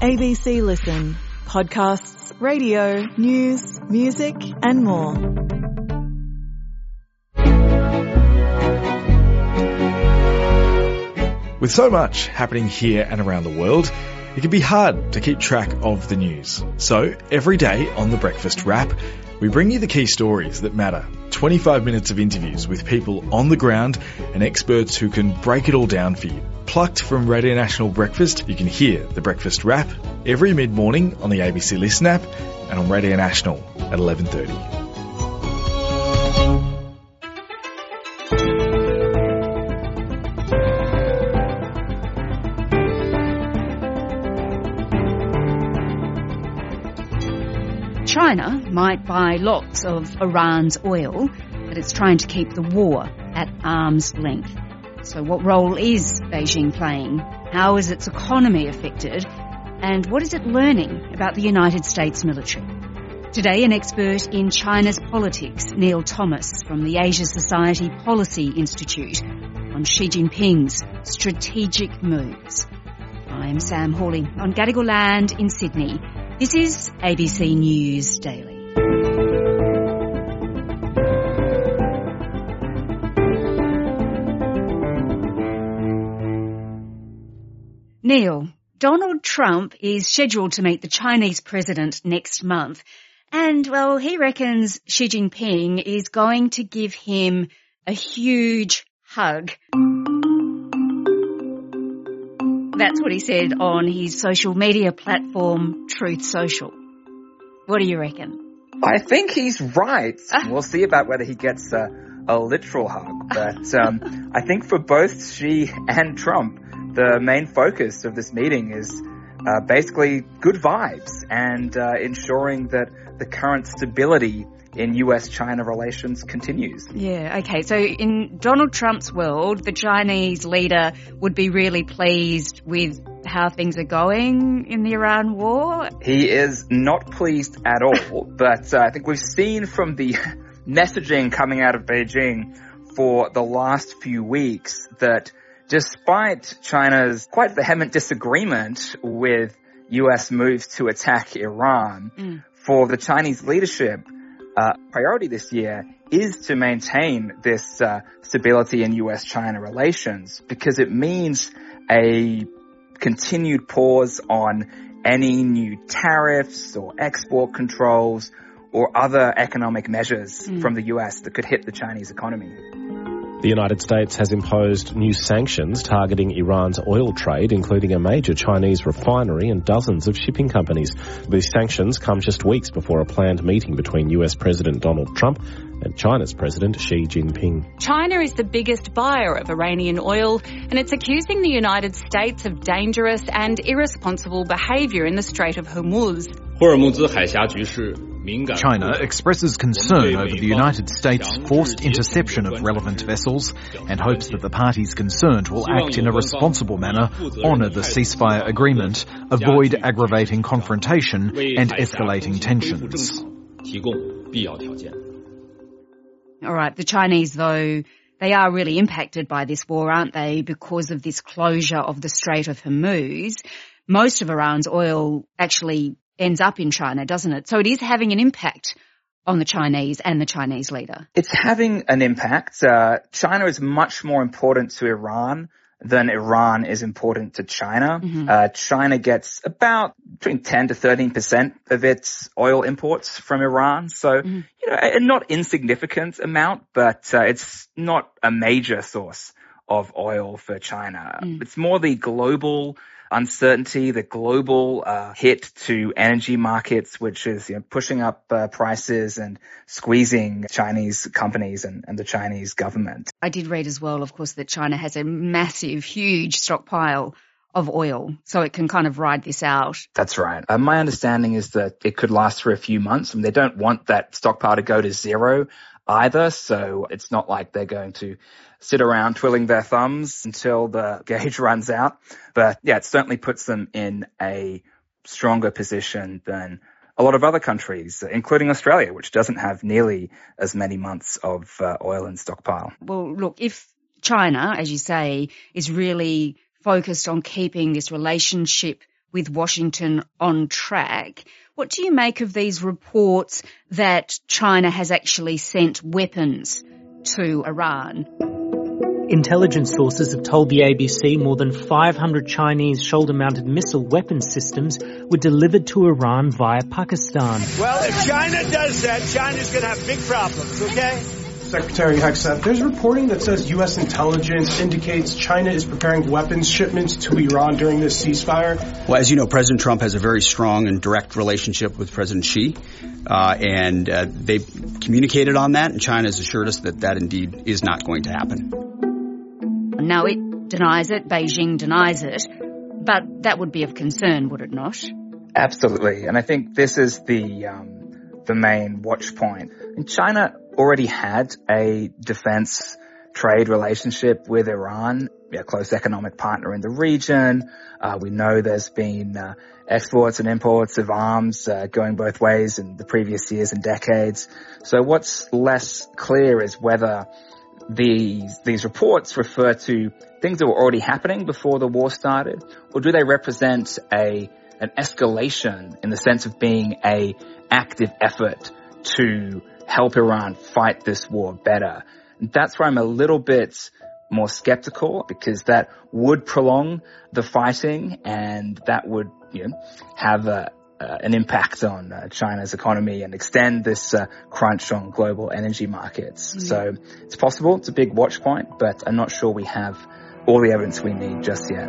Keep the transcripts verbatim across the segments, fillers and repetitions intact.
A B C Listen. Podcasts, radio, news, music and more. With so much happening here and around the world, it can be hard to keep track of the news. So every day on The Breakfast Wrap, we bring you the key stories that matter. twenty-five minutes of interviews with people on the ground and experts who can break it all down for you. Plucked from Radio National Breakfast, you can hear The Breakfast Wrap every mid-morning on the A B C Listen app and on Radio National at eleven thirty. China might buy lots of Iran's oil, but it's trying to keep the war at arm's length. So what role is Beijing playing? How is its economy affected? And what is it learning about the United States military? Today, an expert in China's politics, Neil Thomas from the Asia Society Policy Institute, on Xi Jinping's strategic moves. I'm Sam Hawley on Gadigal land in Sydney. This is A B C News Daily. Neil, Donald Trump is scheduled to meet the Chinese president next month. And, well, he reckons Xi Jinping is going to give him a huge hug. That's what he said on his social media platform, Truth Social. What do you reckon? I think he's right. Ah. We'll see about whether he gets a, a literal hug. But um, I think for both Xi and Trump, the main focus of this meeting is uh, basically good vibes and uh, ensuring that the current stability in U S China relations continues. Yeah, okay. So in Donald Trump's world, the Chinese leader would be really pleased with how things are going in the Iran war? He is not pleased at all, but uh, I think we've seen from the messaging coming out of Beijing for the last few weeks that despite China's quite vehement disagreement with U S moves to attack Iran, mm. for the Chinese leadership, Uh, priority this year is to maintain this uh, stability in U S China relations because it means a continued pause on any new tariffs or export controls or other economic measures mm. from the U S that could hit the Chinese economy. The United States has imposed new sanctions targeting Iran's oil trade, including a major Chinese refinery and dozens of shipping companies. These sanctions come just weeks before a planned meeting between U S President Donald Trump and China's President Xi Jinping. China is the biggest buyer of Iranian oil, and it's accusing the United States of dangerous and irresponsible behaviour in the Strait of Hormuz. China expresses concern over the United States' forced interception of relevant vessels and hopes that the parties concerned will act in a responsible manner, honour the ceasefire agreement, avoid aggravating confrontation and escalating tensions. All right, the Chinese, though, they are really impacted by this war, aren't they, because of this closure of the Strait of Hormuz. Most of Iran's oil actually ends up in China, doesn't it? So it is having an impact on the Chinese and the Chinese leader. It's having an impact. Uh, China is much more important to Iran than Iran is important to China. Mm-hmm. Uh, China gets about between ten to thirteen percent of its oil imports from Iran. So, mm-hmm. you know, a not insignificant amount, but uh, it's not a major source of oil for China. Mm. It's more the global uncertainty, the global uh, hit to energy markets, which is, you know, pushing up uh, prices and squeezing Chinese companies and, and the Chinese government. I did read as well, of course, that China has a massive, huge stockpile of oil, so it can kind of ride this out. That's right. Uh, my understanding is that it could last for a few months, and they don't want that stockpile to go to zero either, so it's not like they're going to sit around twiddling their thumbs until the gauge runs out. But yeah, it certainly puts them in a stronger position than a lot of other countries, including Australia, which doesn't have nearly as many months of uh, oil in stockpile. Well, look, if China, as you say, is really focused on keeping this relationship with Washington on track. What do you make of these reports that China has actually sent weapons to Iran? Intelligence sources have told the A B C more than five hundred Chinese shoulder-mounted missile weapon systems were delivered to Iran via Pakistan. Well, if China does that, China's going to have big problems, okay? Secretary Hegseth, there's reporting that says U S intelligence indicates China is preparing weapons shipments to Iran during this ceasefire. Well, as you know, President Trump has a very strong and direct relationship with President Xi, uh, and uh, they've communicated on that, and China has assured us that that indeed is not going to happen. Now, it denies it, Beijing denies it, but that would be of concern, would it not? Absolutely, and I think this is the um, the main watch point. And China already had a defense trade relationship with Iran, a close economic partner in the region. Uh, we know there's been uh, exports and imports of arms uh, going both ways in the previous years and decades. So what's less clear is whether these these reports refer to things that were already happening before the war started, or do they represent a an escalation in the sense of being a active effort to help Iran fight this war better? And that's where I'm a little bit more skeptical, because that would prolong the fighting and that would, you know, have a, uh, an impact on uh, China's economy and extend this uh, crunch on global energy markets. Mm-hmm. So it's possible, it's a big watch point, but I'm not sure we have all the evidence we need just yet.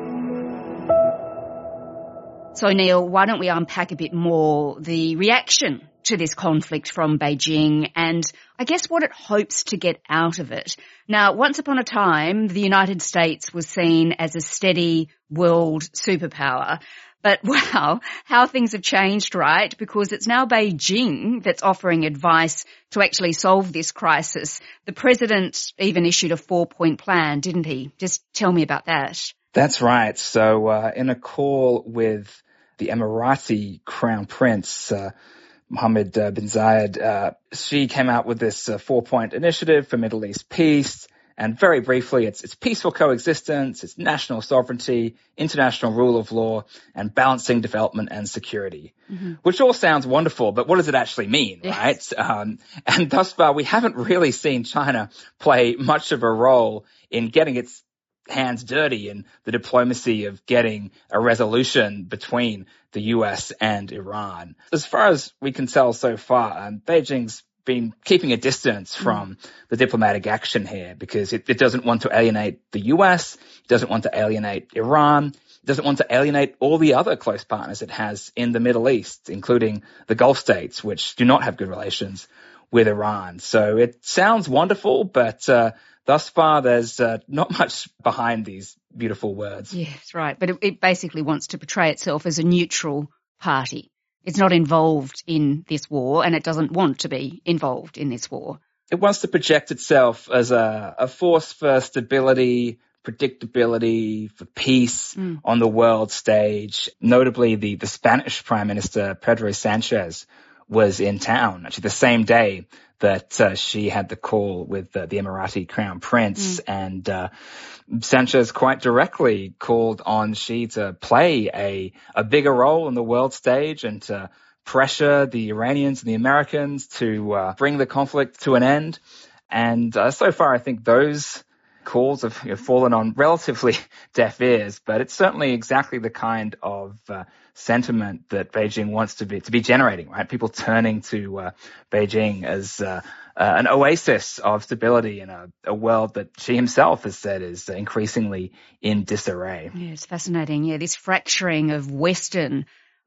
So, Neil, why don't we unpack a bit more the reaction to this conflict from Beijing and I guess what it hopes to get out of it. Now, once upon a time, the United States was seen as a steady world superpower. But wow, how things have changed, right? Because it's now Beijing that's offering advice to actually solve this crisis. The president even issued a four-point plan, didn't he? Just tell me about that. That's right. So uh, in a call with the Emirati Crown Prince, uh, Mohammed uh, bin Zayed, uh, she came out with this uh, four-point initiative for Middle East peace. And very briefly, it's, it's peaceful coexistence, it's national sovereignty, international rule of law, and balancing development and security, mm-hmm. which all sounds wonderful, but what does it actually mean, yes. right? Um, and thus far, we haven't really seen China play much of a role in getting its hands dirty in the diplomacy of getting a resolution between the U S and Iran. As far as we can tell so far, um, Beijing's been keeping a distance from mm. the diplomatic action here because it, it doesn't want to alienate the U S, it doesn't want to alienate Iran, it doesn't want to alienate all the other close partners it has in the Middle East, including the Gulf states, which do not have good relations with Iran. So it sounds wonderful, but uh, thus far there's uh, not much behind these beautiful words. Yes, right. But it, it basically wants to portray itself as a neutral party. It's not involved in this war, and it doesn't want to be involved in this war. It wants to project itself as a, a force for stability, predictability, for peace mm. on the world stage. Notably, the, the Spanish Prime Minister, Pedro Sanchez, was in town, actually the same day that uh, she had the call with uh, the Emirati Crown Prince. Mm. And uh, Sanchez quite directly called on Xi to play a, a bigger role in the world stage and to pressure the Iranians and the Americans to uh, bring the conflict to an end. And uh, so far, I think those calls have you know, fallen on relatively deaf ears, but it's certainly exactly the kind of uh, sentiment that Beijing wants to be to be generating, right? People turning to uh, Beijing as uh, uh, an oasis of stability in a, a world that Xi himself has said is increasingly in disarray. Yeah, it's fascinating. Yeah, this fracturing of Western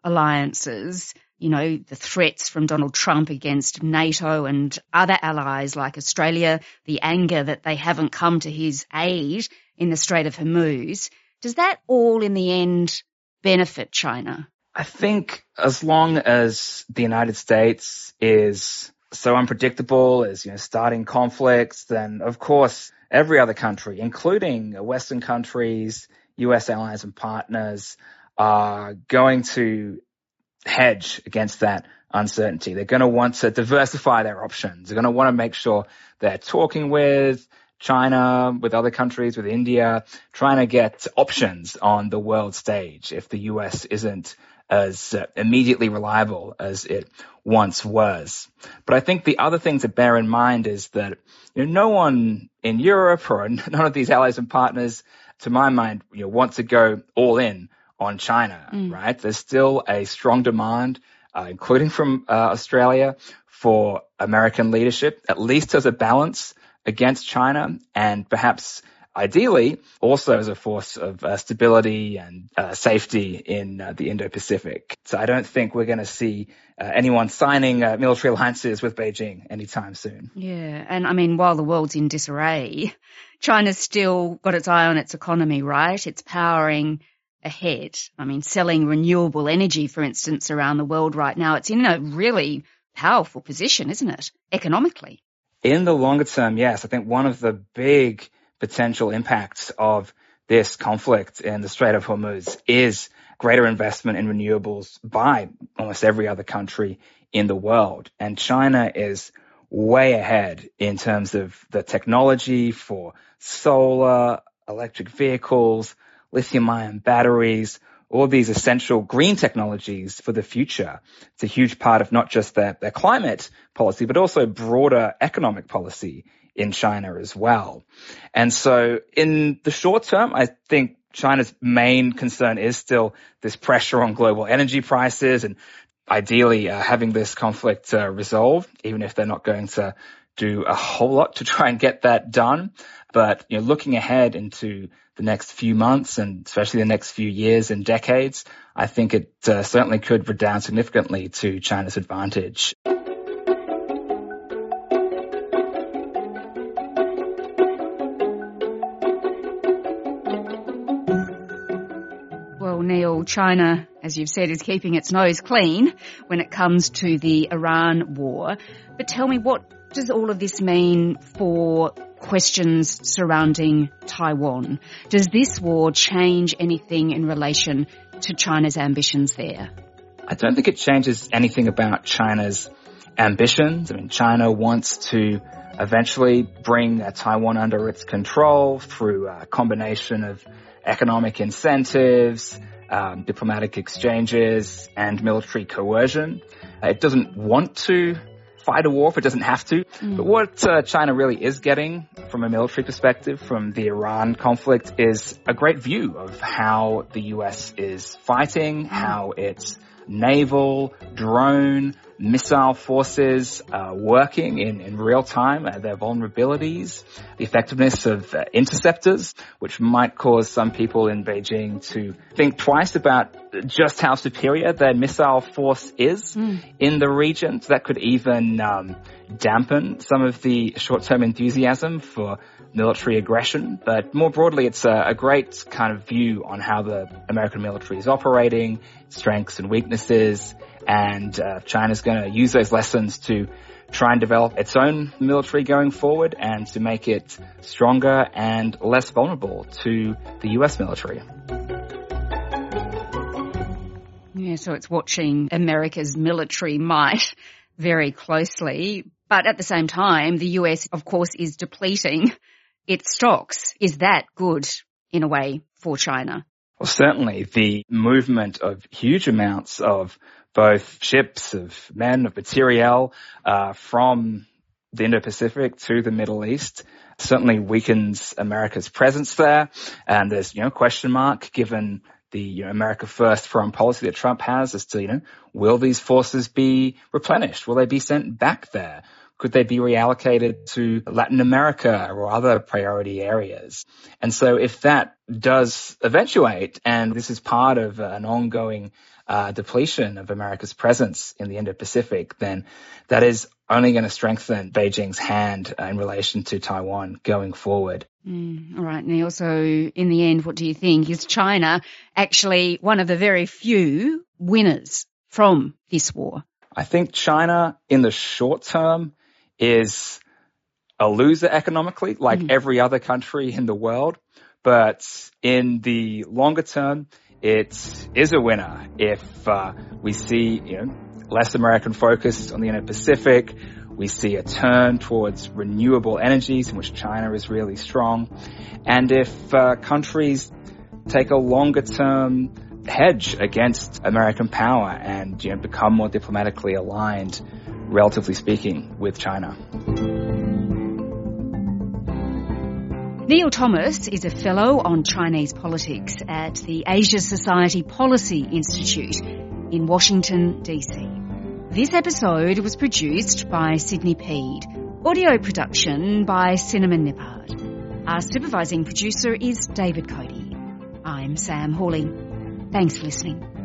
alliances, you know, the threats from Donald Trump against NATO and other allies like Australia, the anger that they haven't come to his aid in the Strait of Hormuz. Does that all in the end benefit China? I think as long as the United States is so unpredictable as, you know, starting conflicts, then of course every other country, including Western countries, U S allies and partners, are going to hedge against that uncertainty. They're going to want to diversify their options. They're going to want to make sure they're talking with, China, with other countries, with India, trying to get options on the world stage if the U S isn't as uh, immediately reliable as it once was. But I think the other thing to bear in mind is that, you know, no one in Europe or none of these allies and partners, to my mind, you know, want to go all in on China, mm. right? There's still a strong demand, uh, including from uh, Australia, for American leadership, at least as a balance against China, and perhaps ideally also as a force of uh, stability and uh, safety in uh, the Indo-Pacific. So I don't think we're going to see uh, anyone signing uh, military alliances with Beijing anytime soon. Yeah, and I mean, while the world's in disarray, China's still got its eye on its economy, right? It's powering ahead. I mean, selling renewable energy, for instance, around the world right now. It's in a really powerful position, isn't it, economically? In the longer term, yes. I think one of the big potential impacts of this conflict in the Strait of Hormuz is greater investment in renewables by almost every other country in the world. And China is way ahead in terms of the technology for solar, electric vehicles, lithium-ion batteries, all these essential green technologies for the future. It's a huge part of not just their, their climate policy, but also broader economic policy in China as well. And so in the short term, I think China's main concern is still this pressure on global energy prices and ideally uh, having this conflict uh, resolved, even if they're not going to do a whole lot to try and get that done. But, you know, looking ahead into the next few months and especially the next few years and decades, I think it uh, certainly could redound significantly to China's advantage. Well, Neil, China, as you've said, is keeping its nose clean when it comes to the Iran war. But tell me, what does all of this mean for questions surrounding Taiwan? Does this war change anything in relation to China's ambitions there? I don't think it changes anything about China's ambitions. I mean, China wants to eventually bring uh, Taiwan under its control through a combination of economic incentives, um, diplomatic exchanges, and military coercion. Uh, it doesn't want to fight a war if it doesn't have to. Mm. But what uh, China really is getting from a military perspective from the Iran conflict is a great view of how the U S is fighting, mm. how its naval, drone, missile forces are working in, in real time, uh, their vulnerabilities, the effectiveness of uh, interceptors, which might cause some people in Beijing to think twice about just how superior their missile force is mm. in the region. So that could even um, dampen some of the short-term enthusiasm for military aggression. But more broadly, it's a, a great kind of view on how the American military is operating, strengths and weaknesses, and uh, China's going to use those lessons to try and develop its own military going forward and to make it stronger and less vulnerable to the U S military. Yeah, so it's watching America's military might very closely. But at the same time, the U S, of course, is depleting its stocks. Is that good, in a way, for China? Well, certainly the movement of huge amounts of both ships, of men, of materiel uh, from the Indo-Pacific to the Middle East certainly weakens America's presence there. And there's, you know, question mark given the, you know, America First foreign policy that Trump has as to, you know, will these forces be replenished? Will they be sent back there? Could they be reallocated to Latin America or other priority areas? And so if that does eventuate, and this is part of an ongoing uh, depletion of America's presence in the Indo-Pacific, then that is only going to strengthen Beijing's hand uh, in relation to Taiwan going forward. Mm, all right, Neil. So in the end, what do you think? Is China actually one of the very few winners from this war? I think China, in the short term, is a loser economically, like mm. every other country in the world. But in the longer term, it is a winner if uh, we see, you know, less American focus on the Indo-Pacific. we see a turn towards renewable energies in which China is really strong. And if uh, countries take a longer-term hedge against American power and, you know, become more diplomatically aligned, relatively speaking, with China. Neil Thomas is a fellow on Chinese politics at the Asia Society Policy Institute in Washington, D C. This episode was produced by Sydney Peed. Audio production by Cinnamon Nippard. Our supervising producer is David Cody. I'm Sam Hawley. Thanks for listening.